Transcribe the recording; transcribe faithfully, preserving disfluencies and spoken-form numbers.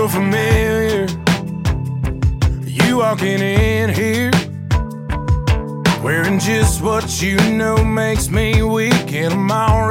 so familiar. You walking in here, wearing just what you know makes me weak, and I'm already